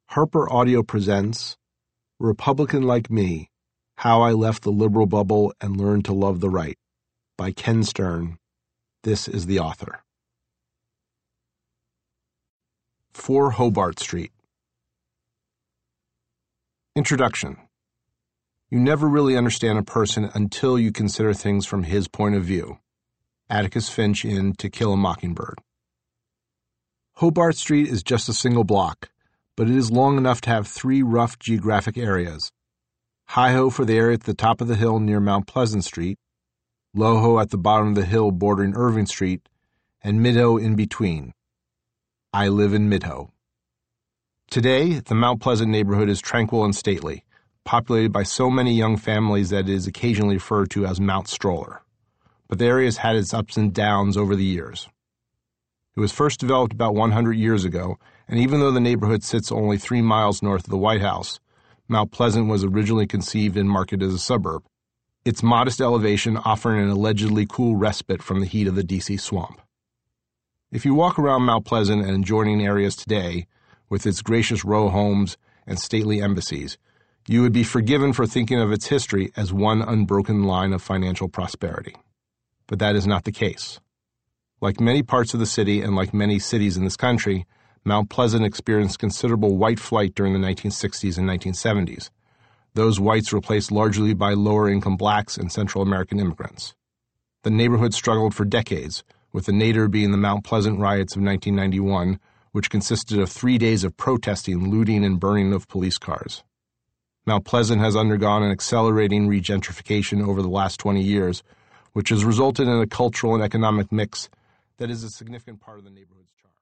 Harper Audio presents Republican Like Me, How I Left the Liberal Bubble and Learned to Love the Right by Ken Stern. This is the author. 4 Hobart Street. Introduction. You never really understand a person until you consider things from his point of view. Atticus Finch in To Kill a Mockingbird. Hobart Street is just a single block, but it is long enough to have 3 rough geographic areas. High-ho for the area at the top of the hill near Mount Pleasant Street, low-ho at the bottom of the hill bordering Irving Street, and mid-ho in between. I live in mid-ho. Today, the Mount Pleasant neighborhood is tranquil and stately, populated by so many young families that it is occasionally referred to as Mount Stroller. But the area has had its ups and downs over the years. It was first developed about 100 years ago, and even though the neighborhood sits only 3 miles north of the White House, Mount Pleasant was originally conceived and marketed as a suburb, its modest elevation offering an allegedly cool respite from the heat of the D.C. swamp. If you walk around Mount Pleasant and adjoining areas today, with its gracious row homes and stately embassies, you would be forgiven for thinking of its history as one unbroken line of financial prosperity. But that is not the case. Like many parts of the city and like many cities in this country, Mount Pleasant experienced considerable white flight during the 1960s and 1970s. Those whites replaced largely by lower-income blacks and Central American immigrants. The neighborhood struggled for decades, with the nadir being the Mount Pleasant riots of 1991, which consisted of 3 days of protesting, looting, and burning of police cars. Mount Pleasant has undergone an accelerating regentrification over the last 20 years, which has resulted in a cultural and economic mix that is a significant part of the neighborhood's charm.